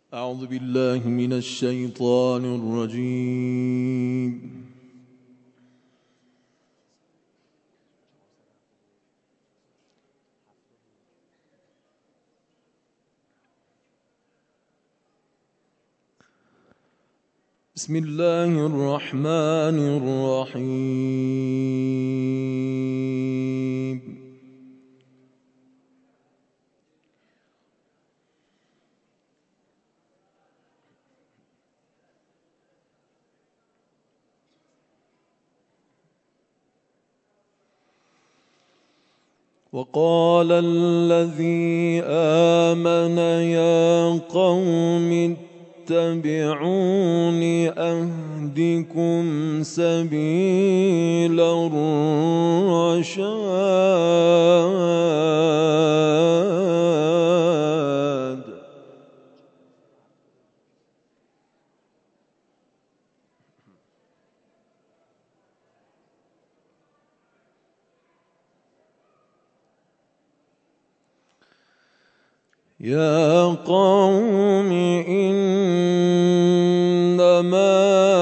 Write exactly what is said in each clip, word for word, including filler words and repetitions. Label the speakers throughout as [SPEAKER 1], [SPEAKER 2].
[SPEAKER 1] أعوذ بالله من الشيطان الرجيم. بسم الله الرحمن الرحيم. وقال الذي آمن يا قوم اتبعون أهدكم سبيل الرشاد. يا قوم إنما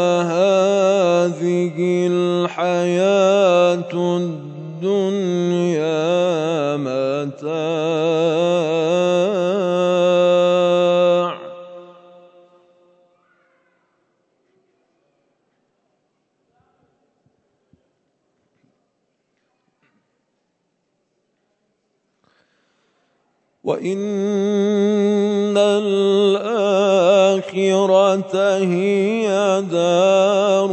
[SPEAKER 1] هذه الحياة الدنيا متاع وإن الآخرة هي دار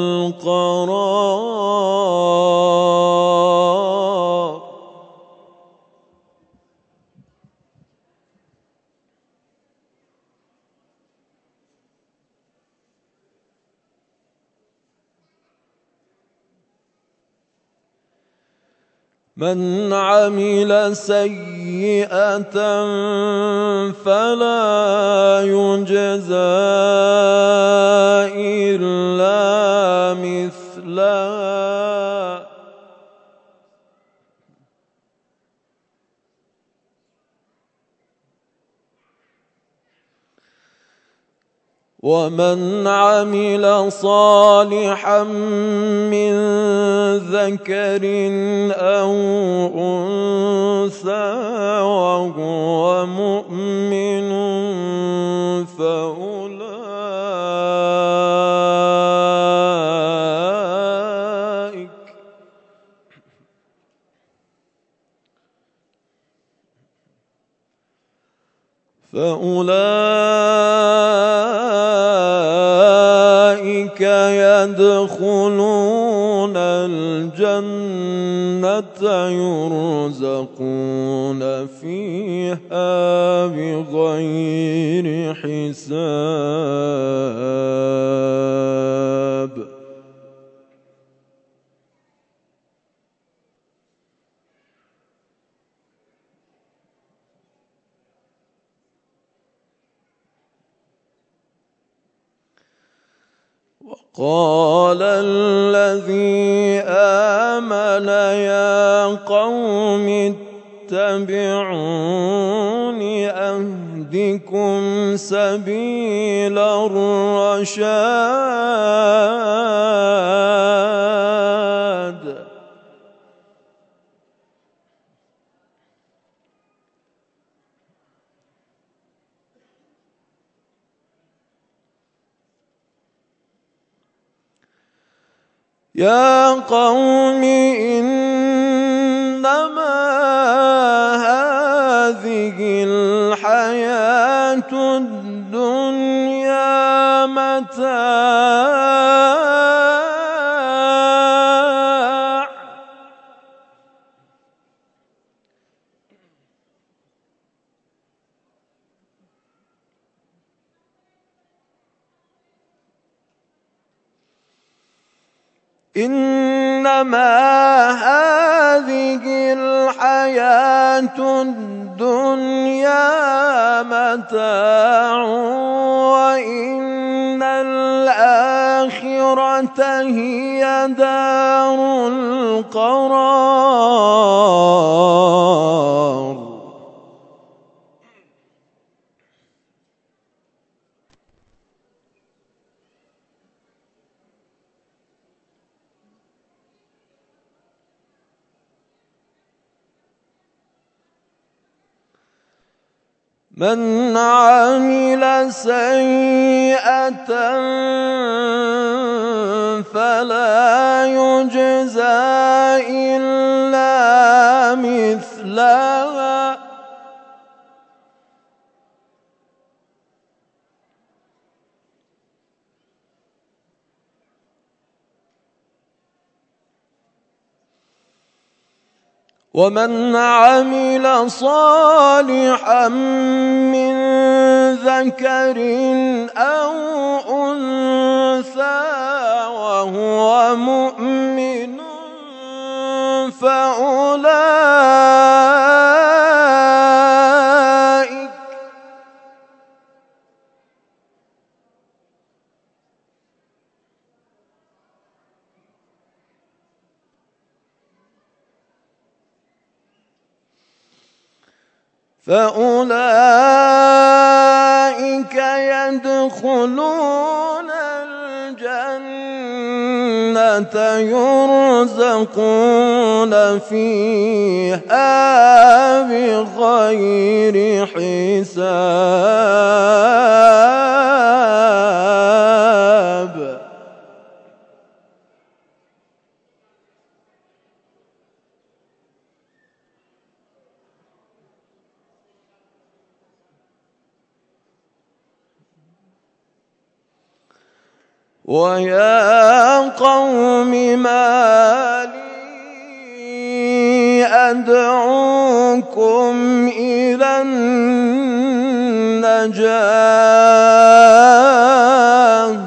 [SPEAKER 1] القرار. من عمل سيئة فلا يجزى إلا مثلها ومن عمل صالحا من ذكر أو أنثى وهو مؤمن فأولئك فأولئك يدخلون الجنة يرزقون فيها بغير حساب. وقال الذي آمن يا قوم اتبعون أهدكم سبيل الرشاد. يا قوم إنما هذه الحياة الدنيا متاع إنما هذه الحياة الدنيا متاع وإن الآخرة هي دار القرار. من عمل سيئة فلا يجزى إلا مثلها ومن عمل صالحا من ذكر أو أنثى وهو مؤمن فأولئك فأولئك يدخلون الجنة يرزقون فيها بغير حساب. ويا قوم ما لي أدعوكم إلى النجاة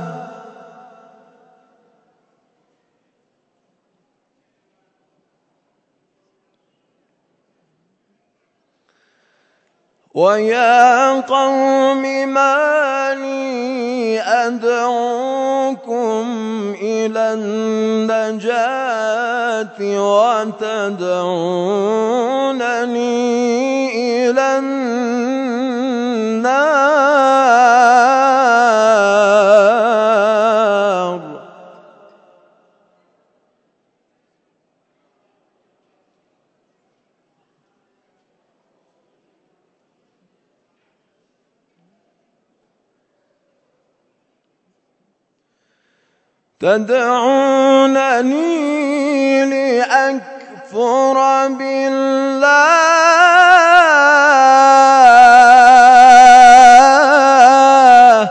[SPEAKER 1] ويا قوم ما لي أدعوكم إلى النجاة وتدعونني إلى النار. تدعونني لأكفر بالله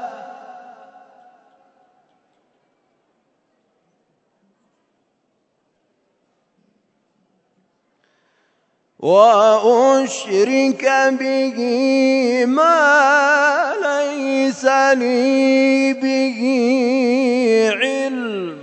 [SPEAKER 1] وأشرك به ما ليس لي به علم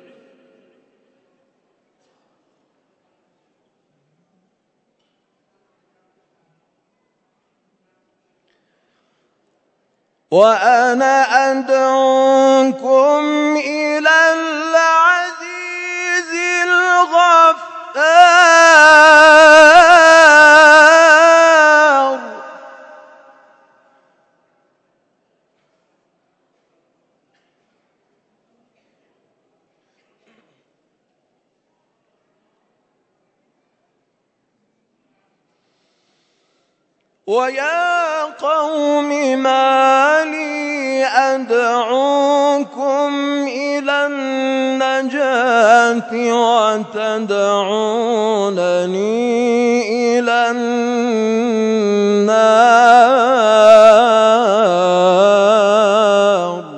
[SPEAKER 1] وأنا أدعوكم إلى العزيز الغفار. ويا قوم ما لي أدعوكم إلى النجاة وتدعونني إلى النار.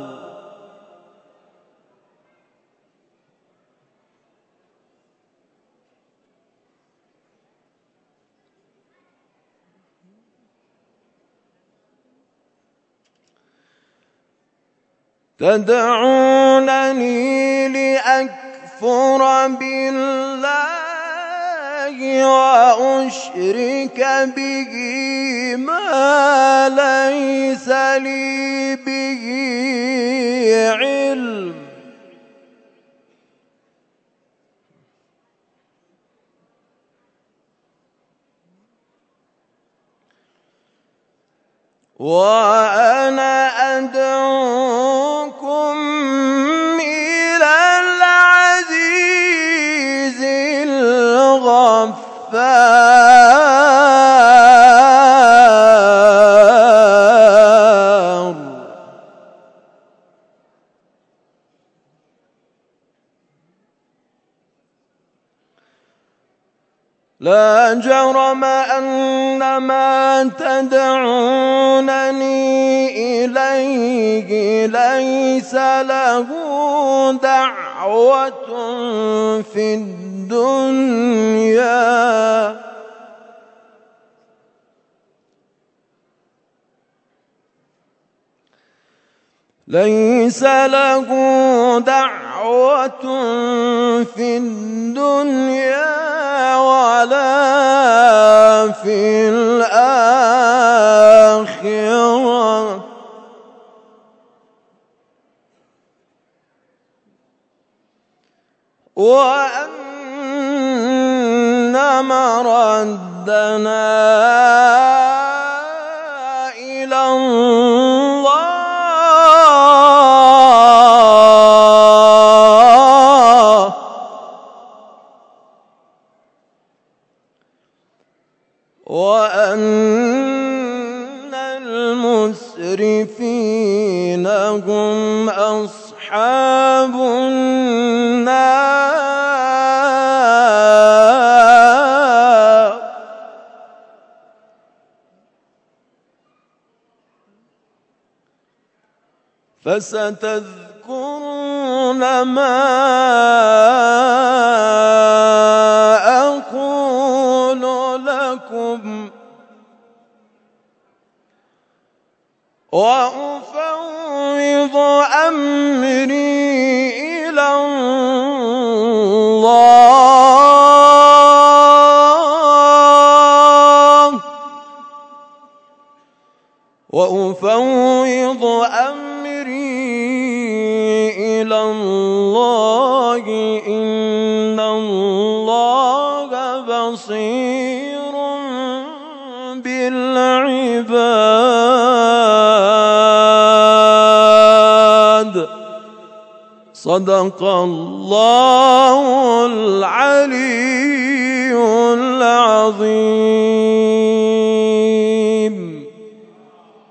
[SPEAKER 1] تدعونني لأكفر بالله وأشرك به ما ليس لي به علم وأنا أدعوكم إلى العزيز الغفار. لا جرم أن ما تدعونني إليه ليس له دعوة في الدنيا ليس له دعوة في الدنيا ولا في الآخرة وأن مردنا إلى الله وأن المسرفين هم أصحاب النار فستذكرون ما أقول لكم وأفوض أمري إلى الله وأفوض أمري إلى الله إن الله بصير بالعباد صدق الله العلي العظيم.